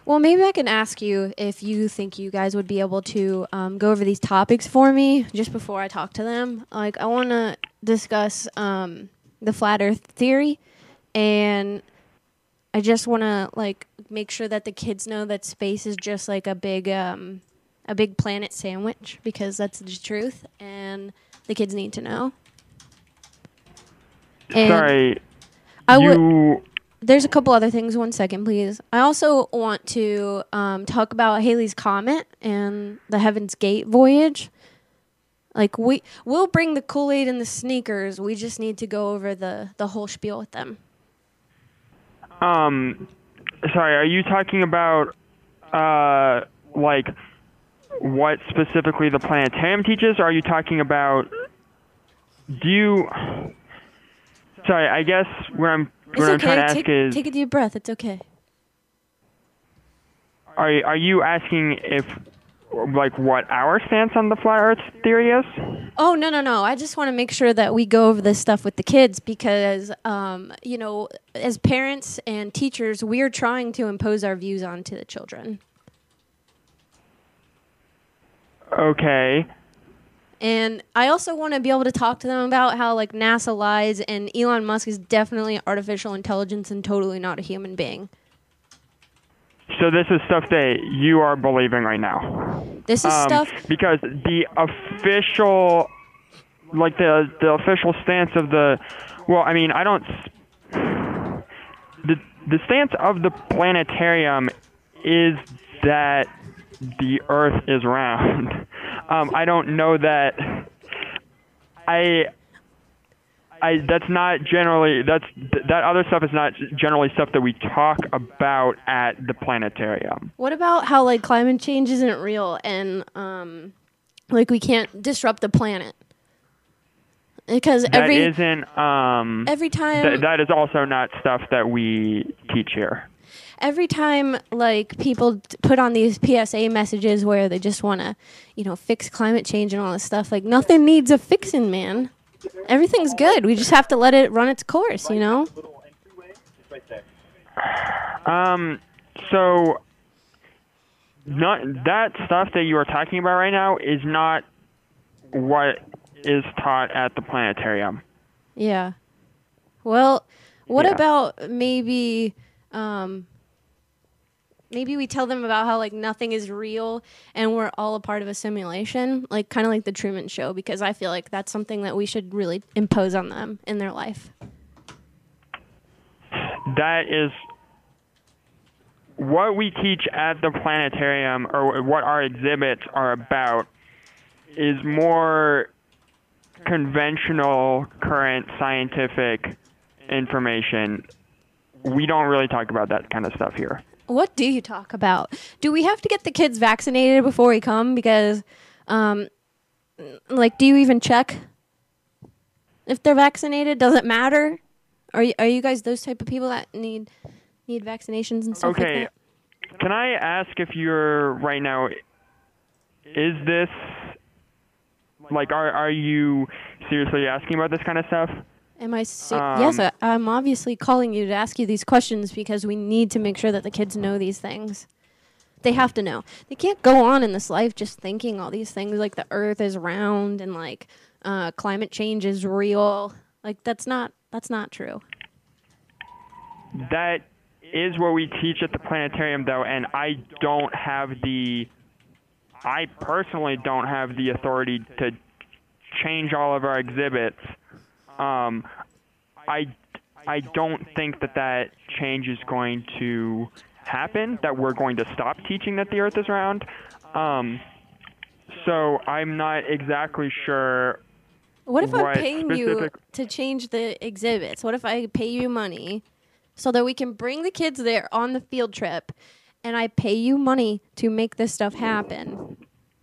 Well, maybe I can ask you if you think you guys would be able to go over these topics for me just before I talk to them. Like, I want to discuss the flat Earth theory, and I just want to like make sure that the kids know that space is just like a big planet sandwich because that's the truth, and the kids need to know. And Sorry, I would. you. There's a couple other things. One second, please. I also want to talk about Haley's Comet and the Heaven's Gate voyage. Like we'll bring the Kool-Aid and the sneakers. We just need to go over the whole spiel with them. Sorry, are you talking about like what specifically the planetarium teaches? Or are you talking about? Do you? Sorry, I guess It's what I'm trying okay. to ask is, Take a deep breath. It's okay. are you asking if like what our stance on the flat Earth theory is? Oh, no. I just want to make sure that we go over this stuff with the kids because, as parents and teachers, we're trying to impose our views onto the children. Okay. And I also want to be able to talk to them about how, like, NASA lies and Elon Musk is definitely artificial intelligence and totally not a human being. So this is stuff that you are believing right now. This is stuff... Because the official, like the official stance of the, well, I mean, I don't, the stance of the planetarium is that the Earth is round. I don't know that, that's not generally, that other stuff is not generally stuff that we talk about at the planetarium. What about how, like, climate change isn't real and, like, we can't disrupt the planet? Because every time... That is also not stuff that we teach here. Every time, like, people put on these PSA messages where they just want to, fix climate change and all this stuff, like, nothing needs a fixing, man. Everything's good. We just have to let it run its course, So, not that stuff that you are talking about right now is not what is taught at the planetarium. Yeah. Well, what Yeah. about maybe we tell them about how, like, nothing is real and we're all a part of a simulation, like kind of like the Truman Show, because I feel like that's something that we should really impose on them in their life. That is what we teach at the planetarium, or what our exhibits are about, is more conventional, current scientific information. We don't really talk about that kind of stuff here. What do you talk about? Do we have to get the kids vaccinated before we come? Because, like, do you even check if they're vaccinated? Does it matter? Are you guys those type of people that need vaccinations and stuff like that? Can I ask if you're right now, is this, like, are you seriously asking about this kind of stuff? Am I? Yes, I'm obviously calling you to ask you these questions because we need to make sure that the kids know these things. They have to know. They can't go on in this life just thinking all these things like the Earth is round and like climate change is real. Like that's not true. That is what we teach at the planetarium, though, and I personally don't have the authority to change all of our exhibits. I don't think that change is going to happen, that we're going to stop teaching that the Earth is round. So I'm not exactly sure. What if I'm paying you to change the exhibits? What if I pay you money so that we can bring the kids there on the field trip, and I pay you money to make this stuff happen?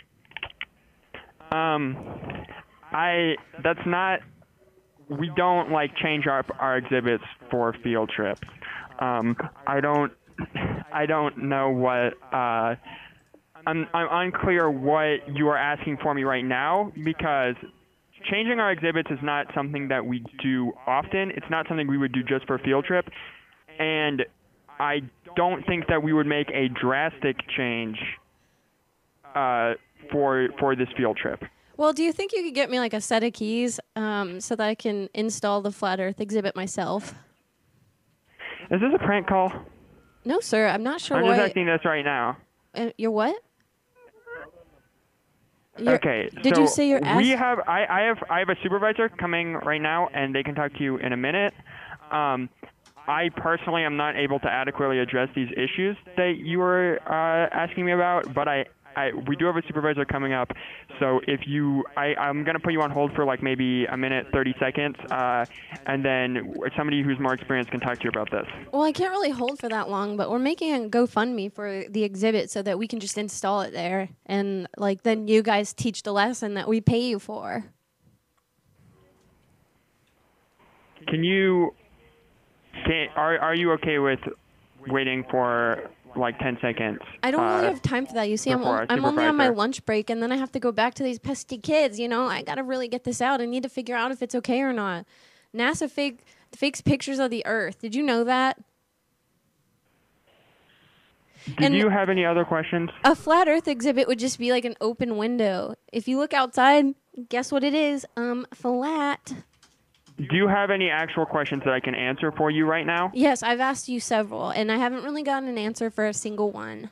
That's not. We don't like change our exhibits for field trips. I don't know what. I'm unclear what you are asking for me right now, because changing our exhibits is not something that we do often. It's not something we would do just for a field trip, and I don't think that we would make a drastic change for this field trip. Well, do you think you could get me like a set of keys so that I can install the flat Earth exhibit myself? Is this a prank call? No, sir. I'm not sure I'm why. just asking this right now. You're what? Okay. Did you say you're I have a supervisor coming right now, and they can talk to you in a minute. I personally am not able to adequately address these issues that you were asking me about, but we do have a supervisor coming up. So I'm going to put you on hold for like maybe a minute, 30 seconds, and then somebody who's more experienced can talk to you about this. Well, I can't really hold for that long, but we're making a GoFundMe for the exhibit so that we can just install it there, and like then you guys teach the lesson that we pay you for. Are you okay with waiting for like 10 seconds? I don't really have time for that. You see, I'm only on my lunch break, and then I have to go back to these pesky kids. You know, I got to really get this out. I need to figure out if it's okay or not. NASA fakes pictures of the Earth. Did you know that? Did you have any other questions? A flat Earth exhibit would just be like an open window. If you look outside, guess what it is? Flat. Do you have any actual questions that I can answer for you right now? Yes, I've asked you several, and I haven't really gotten an answer for a single one.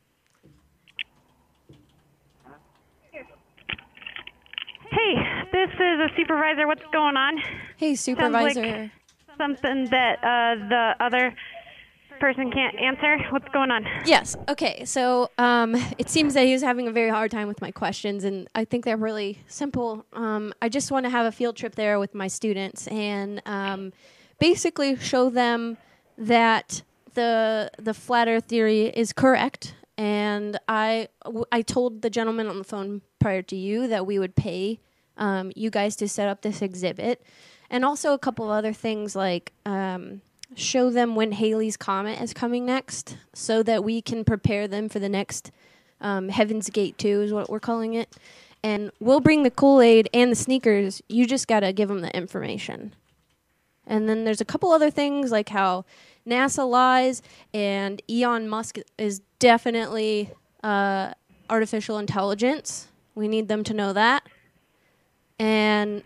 Hey, this is a supervisor. What's going on? Hey, supervisor. Sounds like something that the other person can't answer. What's going on? Yes. Okay. So it seems that he was having a very hard time with my questions, and I think they're really simple. I just want to have a field trip there with my students and basically show them that the flat Earth theory is correct. And I told the gentleman on the phone prior to you that we would pay you guys to set up this exhibit, and also a couple of other things like. Show them when Halley's Comet is coming next so that we can prepare them for the next Heaven's Gate 2 is what we're calling it. And we'll bring the Kool-Aid and the sneakers. You just got to give them the information. And then there's a couple other things like how NASA lies and Elon Musk is definitely artificial intelligence. We need them to know that. And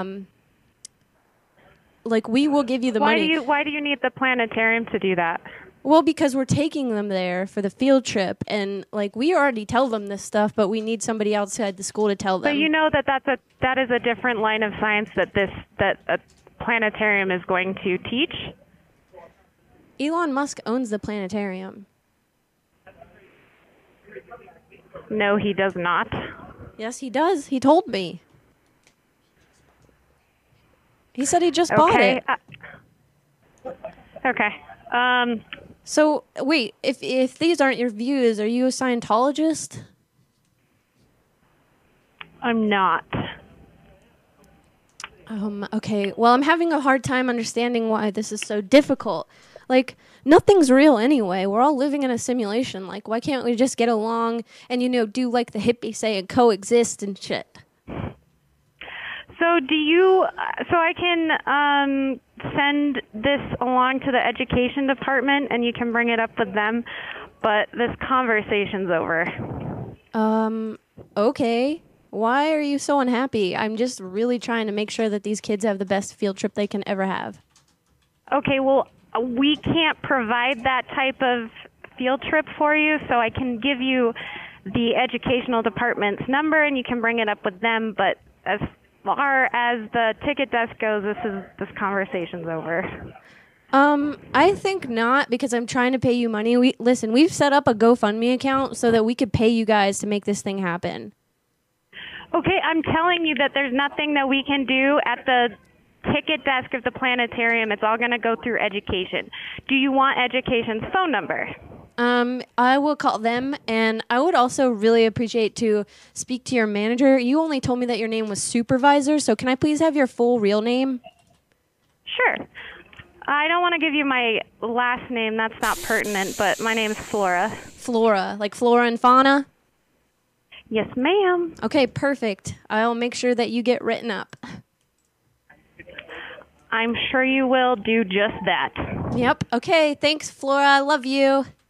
like we will give you the money. Why do you need the planetarium to do that? Well, because we're taking them there for the field trip, and like we already tell them this stuff, but we need somebody outside the school to tell them. But you know that is a different line of science that a planetarium is going to teach. Elon Musk owns the planetarium. No, he does not. Yes, he does. He told me. He said he just bought it. Okay. So, wait, if these aren't your views, are you a Scientologist? I'm not. Okay. Well, I'm having a hard time understanding why this is so difficult. Like, nothing's real anyway. We're all living in a simulation. Like, why can't we just get along and, do like the hippies say and coexist and shit? So I can send this along to the education department and you can bring it up with them, but this conversation's over. Okay. Why are you so unhappy? I'm just really trying to make sure that these kids have the best field trip they can ever have. Okay, well, we can't provide that type of field trip for you, so I can give you the educational department's number and you can bring it up with them, but as far as the ticket desk goes, this conversation's over. I think not, because I'm trying to pay you money. We've set up a GoFundMe account so that we could pay you guys to make this thing happen. Okay, I'm telling you that there's nothing that we can do at the ticket desk of the planetarium. It's all going to go through education. Do you want education's phone number? I will call them, and I would also really appreciate to speak to your manager. You only told me that your name was Supervisor, so can I please have your full real name? Sure. I don't want to give you my last name. That's not pertinent, but my name's Flora. Flora, like flora and fauna? Yes, ma'am. Okay, perfect. I'll make sure that you get written up. I'm sure you will do just that. Yep. Okay. Thanks, Flora. I love you.